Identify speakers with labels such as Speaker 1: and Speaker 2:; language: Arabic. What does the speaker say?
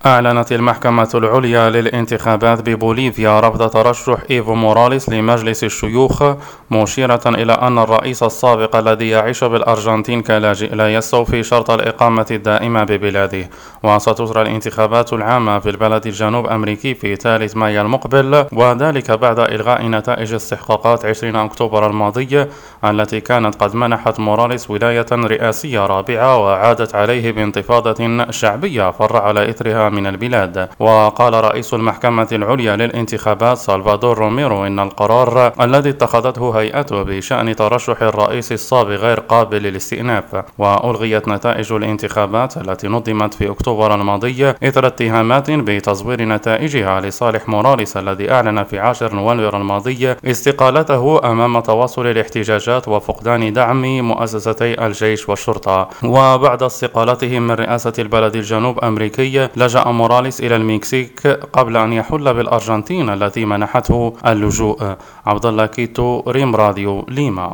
Speaker 1: أعلنت المحكمة العليا للانتخابات ببوليفيا رفض ترشح إيفو موراليس لمجلس الشيوخ، مشيرة إلى أن الرئيس السابق الذي يعيش بالأرجنتين كلاجئ لا يستوفي شرط الإقامة الدائمة ببلاده. وستجرى الانتخابات العامة في البلد الجنوب أمريكي في 3 مايو المقبل، وذلك بعد إلغاء نتائج استحقاقات 20 أكتوبر الماضي التي كانت قد منحت موراليس ولاية رئاسية رابعة، وعادت عليه بانتفاضة شعبية فر على إثرها من البلاد. وقال رئيس المحكمة العليا للانتخابات سالفادور روميرو إن القرار الذي اتخذته هيئته بشأن ترشح الرئيس السابق غير قابل للاستئناف. وألغيت نتائج الانتخابات التي نظمت في أكتوبر الماضي إثر اتهامات بتزوير نتائجها لصالح موراليس الذي أعلن في 10 نوفمبر الماضي استقالته أمام تواصل الاحتجاجات وفقدان دعم مؤسستي الجيش والشرطة. وبعد استقالته من رئاسة البلد الجنوب أمريكي لجأ موراليس إلى المكسيك قبل أن يحل بالأرجنتين التي منحته اللجوء. عبد الله كيتو، ريم راديو، ليما.